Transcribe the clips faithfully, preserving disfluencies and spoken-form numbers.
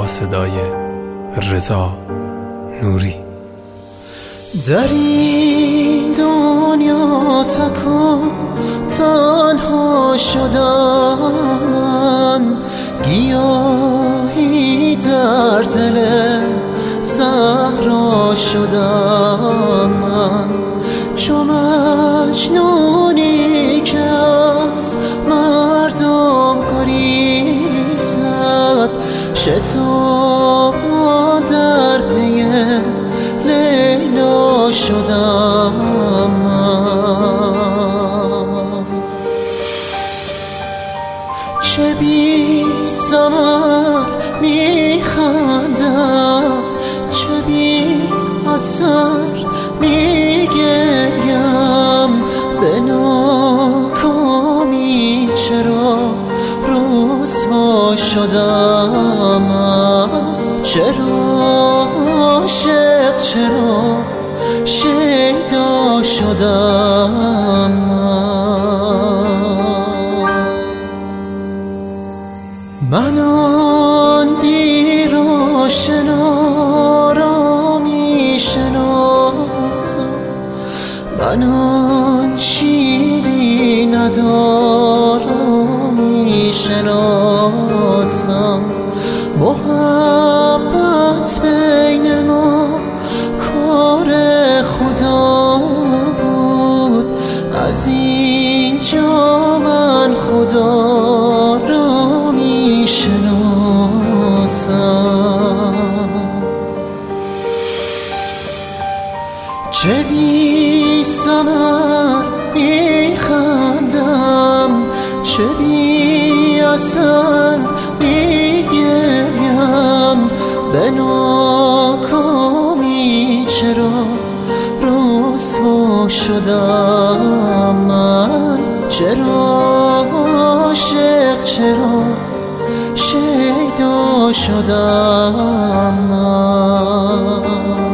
با صدای رضا نوری. در این دنیا تک و تنها شدم من، گیاهی در دل صحرا شدم من، چو مجنونی که از مردم گریزد، شتاب در پی لیلا شدم من. چه بی ثمر میخندم، چه بی اثر میگریم، به ناکامی چرا رسوا شدم من، چرا عاشق، چرا شیدا شدم من. من آن دیر آشنا را میشناسم، من آن شیرین ادا را میشناسم، محبت بین ما کار خدا بود، از اینجا من خدا را میشناسم. چه بی ثمر میخندم، چه بی اثر میگریم، به ناکامی چرا رسوا شدم من، چرا عاشق، چرا شیدا شدم من.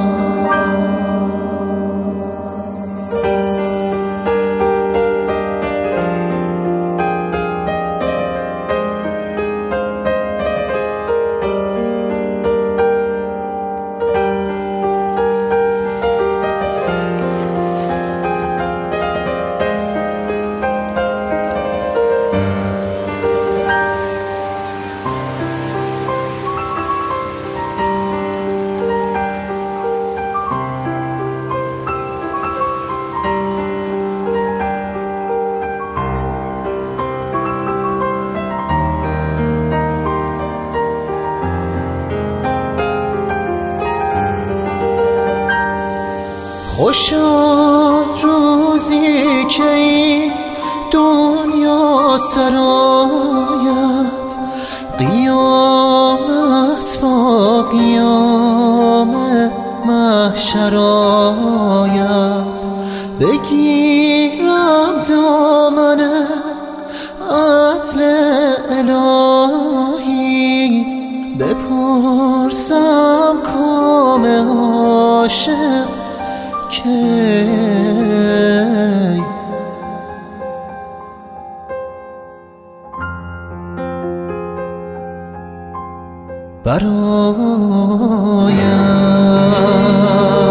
خوشا روزی که این دنیا سرآید، قیامت با قیام محشر آید، بگیرم دامن عدل الهی، بپرسم کام عاشق کی برایم.